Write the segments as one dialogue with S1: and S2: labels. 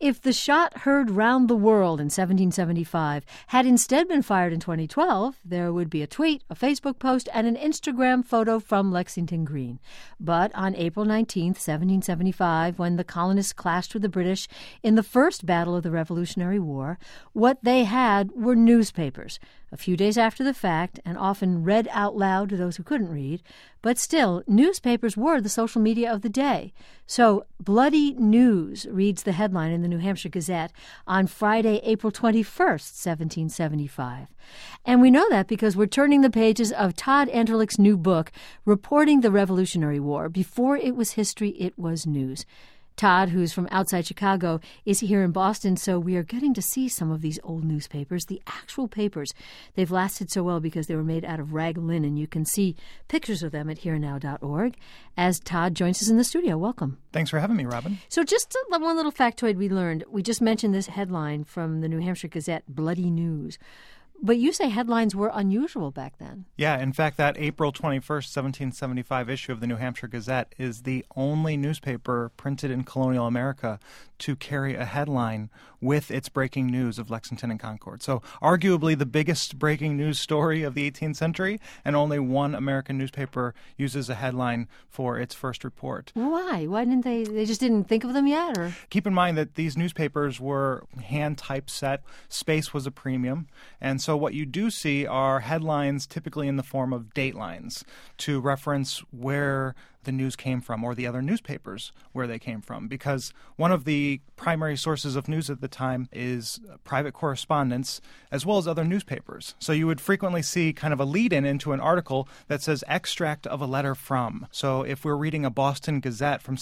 S1: If the shot heard round the world in 1775 had instead been fired in 2012, there would be a tweet, a Facebook post, and an Instagram photo from Lexington Green. But on April 19th, 1775, when the colonists clashed with the British in the first battle of the Revolutionary War, what they had were newspapers. A few days after the fact, and often read out loud to those who couldn't read, but still, newspapers were the social media of the day. So, Bloody News reads the headline in the New Hampshire Gazette on Friday, April 21st, 1775. And we know that because we're turning the pages of Todd Anderlich's new book, Reporting the Revolutionary War. Before it was history, it was news. Todd, who's from outside Chicago, is here in Boston, so we are getting to see some of these old newspapers, the actual papers. They've lasted so well because they were made out of rag linen. You can see pictures of them at herenow.org. As Todd joins us in the studio, welcome.
S2: Thanks for having me, Robin.
S1: So just one little factoid we learned. We just mentioned this headline from the New Hampshire Gazette, Bloody News. But you say headlines were unusual back then.
S2: Yeah, in fact, that April 21st, 1775 issue of the New Hampshire Gazette is the only newspaper printed in colonial America to carry a headline with its breaking news of Lexington and Concord. So arguably the biggest breaking news story of the 18th century, and only one American newspaper uses a headline for its first report.
S1: Why? Why didn't they just didn't think of them yet? Or
S2: Keep in mind that these newspapers were hand typeset. Space was a premium. And so what you do see are headlines typically in the form of datelines to reference where the news came from, or the other newspapers where they came from, because one of the primary sources of news at the time is private correspondence as well as other newspapers. So you would frequently see kind of a lead-in into an article that says extract of a letter from. So if we're reading a Boston Gazette from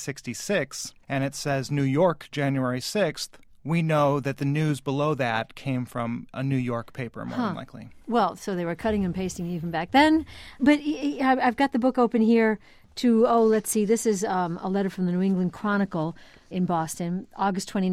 S2: 1766 and it says New York, January 6th, we know that the news below that came from a New York paper, more than likely.
S1: Well, so they were cutting and pasting even back then. But I've got the book open here to, let's see, this is a letter from the New England Chronicle in Boston, August 29th,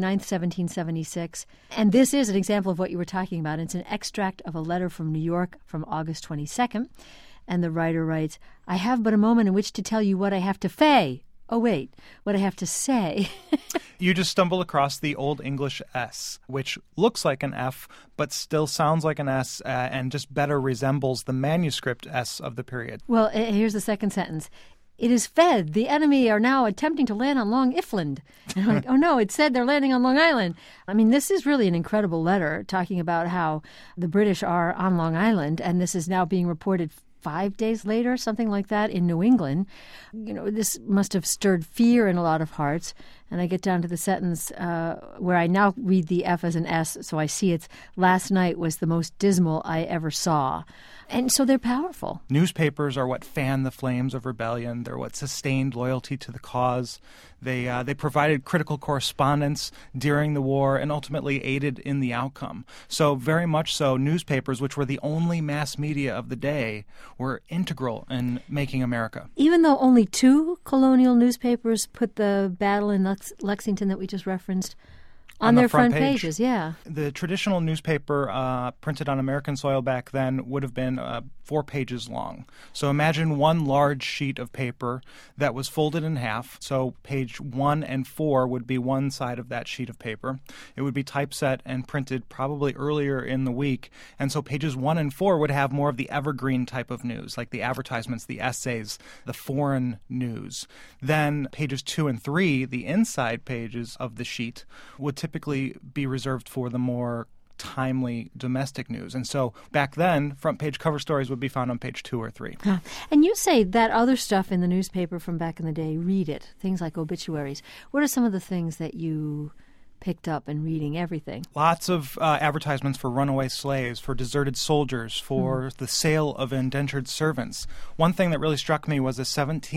S1: 1776. And this is an example of what you were talking about. It's an extract of a letter from New York from August 22nd. And the writer writes, "I have but a moment in which to tell you what I have to say. Oh, wait, what I have to say."
S2: You just stumble across the Old English S, which looks like an F, but still sounds like an S and just better resembles the manuscript S of the period.
S1: Well, here's the second sentence. "It is fed. The enemy are now attempting to land on Long Island." And I'm like, oh no, it said they're landing on Long Island. I mean, this is really an incredible letter talking about how the British are on Long Island, and this is now being reported 5 days later, something like that, in New England. You know, this must have stirred fear in a lot of hearts. And I get down to the sentence where I now read the F as an S, so I see it's, "Last night was the most dismal I ever saw." And so they're powerful.
S2: Newspapers are what fanned the flames of rebellion. They're what sustained loyalty to the cause. They provided critical correspondence during the war and ultimately aided in the outcome. So very much so, newspapers, which were the only mass media of the day, were integral in making America.
S1: Even though only 2 colonial newspapers put the battle in Lexington that we just referenced on their front pages, yeah.
S2: The traditional newspaper printed on American soil back then would have been 4 pages long. So imagine one large sheet of paper that was folded in half. So page 1 and 4 would be one side of that sheet of paper. It would be typeset and printed probably earlier in the week. And so pages 1 and 4 would have more of the evergreen type of news, like the advertisements, the essays, the foreign news. Then pages 2 and 3, the inside pages of the sheet, would typically be reserved for the more timely domestic news. And so back then, front page cover stories would be found on page 2 or 3.
S1: And you say that other stuff in the newspaper from back in the day, read it, things like obituaries. What are some of the things that you picked up in reading everything?
S2: Lots of advertisements for runaway slaves, for deserted soldiers, for the sale of indentured servants. One thing that really struck me was a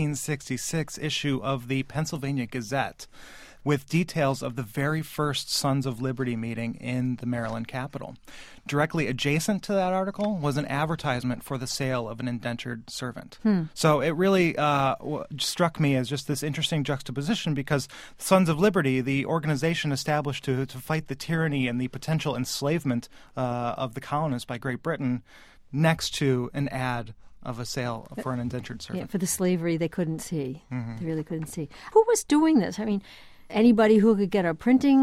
S2: 1766 issue of the Pennsylvania Gazette, with details of the very first Sons of Liberty meeting in the Maryland Capitol. Directly adjacent to that article was an advertisement for the sale of an indentured servant. So it really struck me as just this interesting juxtaposition, because Sons of Liberty, the organization established to fight the tyranny and the potential enslavement of the colonists by Great Britain, next to an ad of a sale for an indentured servant.
S1: Yeah, for the slavery they couldn't see. They really couldn't see. Who was doing this? I mean, anybody who could get a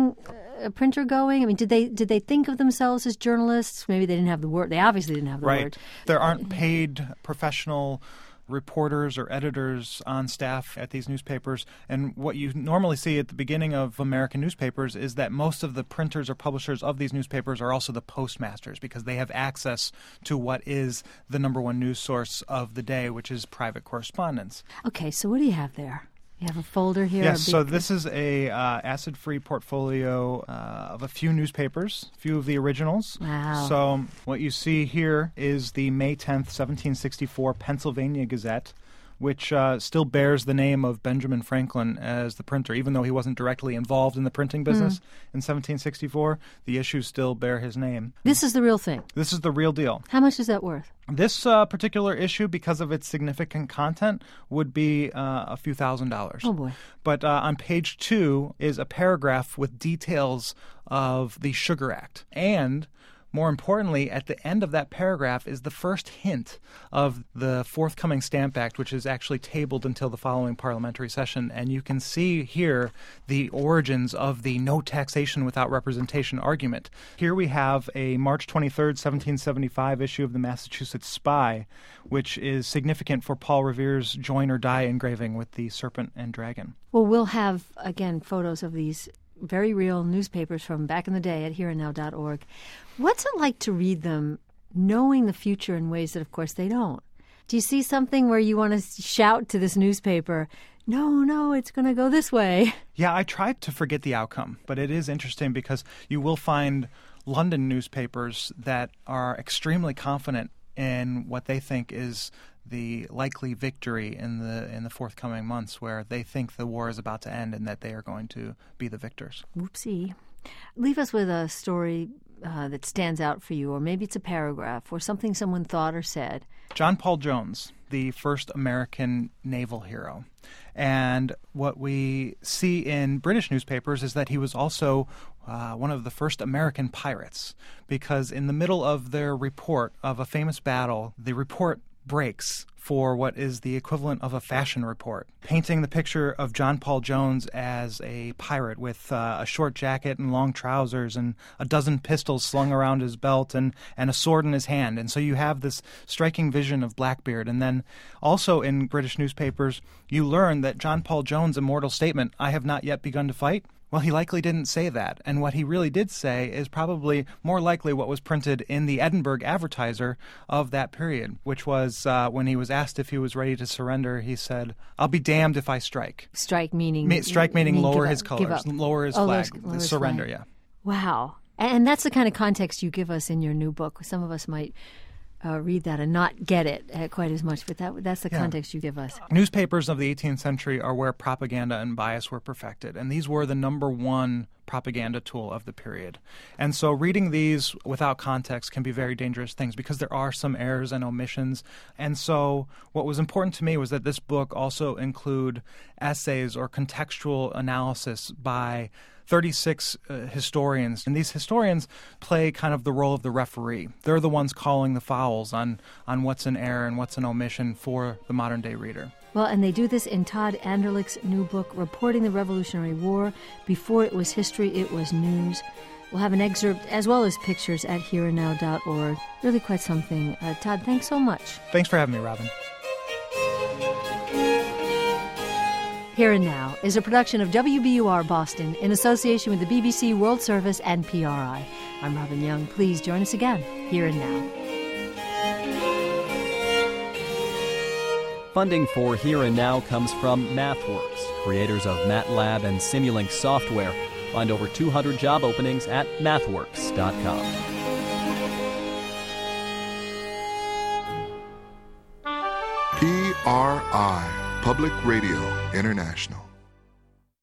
S1: printer going? I mean, did they think of themselves as journalists? Maybe they didn't have the word. They obviously didn't have the word.
S2: There aren't paid professional reporters or editors on staff at these newspapers. And what you normally see at the beginning of American newspapers is that most of the printers or publishers of these newspapers are also the postmasters, because they have access to what is the number one news source of the day, which is private correspondence.
S1: Okay, so what do you have there? You have a folder here?
S2: Yes, so this is a acid-free portfolio of a few newspapers, a few of the originals.
S1: Wow.
S2: So what you see here is the May 10th, 1764 Pennsylvania Gazette, which still bears the name of Benjamin Franklin as the printer. Even though he wasn't directly involved in the printing business in 1764, the issues still bear his name.
S1: This is the real thing?
S2: This is the real deal.
S1: How much is that worth?
S2: This particular issue, because of its significant content, would be a few $1,000s.
S1: Oh, boy.
S2: But on page 2 is a paragraph with details of the Sugar Act. And more importantly, at the end of that paragraph is the first hint of the forthcoming Stamp Act, which is actually tabled until the following parliamentary session. And you can see here the origins of the no taxation without representation argument. Here we have a March 23rd, 1775 issue of the Massachusetts Spy, which is significant for Paul Revere's Join or Die engraving with the serpent and dragon.
S1: Well, we'll have, again, photos of these very real newspapers from back in the day at hereandnow.org. What's it like to read them knowing the future in ways that, of course, they don't? Do you see something where you want to shout to this newspaper, no, it's going to go this way?
S2: Yeah, I tried to forget the outcome, but it is interesting because you will find London newspapers that are extremely confident in what they think is the likely victory in the forthcoming months, where they think the war is about to end and that they are going to be the victors.
S1: Whoopsie. Leave us with a story that stands out for you, or maybe it's a paragraph or something someone thought or said.
S2: John Paul Jones, the first American naval hero. And what we see in British newspapers is that he was also one of the first American pirates, because in the middle of their report of a famous battle, the report breaks for what is the equivalent of a fashion report, painting the picture of John Paul Jones as a pirate with a short jacket and long trousers and a dozen pistols slung around his belt and a sword in his hand. And so you have this striking vision of Blackbeard. And then also in British newspapers, you learn that John Paul Jones' immortal statement, "I have not yet begun to fight," well, he likely didn't say that. And what he really did say is probably more likely what was printed in the Edinburgh Advertiser of that period, which was when he was asked if he was ready to surrender, he said, "I'll be damned if I strike."
S1: Strike meaning
S2: lower his colors, lower his flag, surrender,
S1: flag.
S2: Yeah.
S1: Wow. And that's the kind of context you give us in your new book. Some of us might read that and not get it quite as much, but that's the context you give us.
S2: Newspapers of the 18th century are where propaganda and bias were perfected, and these were the number one propaganda tool of the period. And so reading these without context can be very dangerous things because there are some errors and omissions. And so what was important to me was that this book also include essays or contextual analysis by 36 historians, and these historians play kind of the role of the referee. They're the ones calling the fouls on what's an error and what's an omission for the modern-day reader.
S1: Well, and they do this in Todd Anderlich's new book, Reporting the Revolutionary War. Before it was history, it was news. We'll have an excerpt as well as pictures at hereandnow.org. Really quite something. Todd, thanks so much.
S2: Thanks for having me, Robin.
S1: Here and Now is a production of WBUR Boston in association with the BBC World Service and PRI. I'm Robin Young. Please join us again, Here and Now.
S3: Funding for Here and Now comes from MathWorks, creators of MATLAB and Simulink software. Find over 200 job openings at mathworks.com.
S4: PRI, Public Radio International.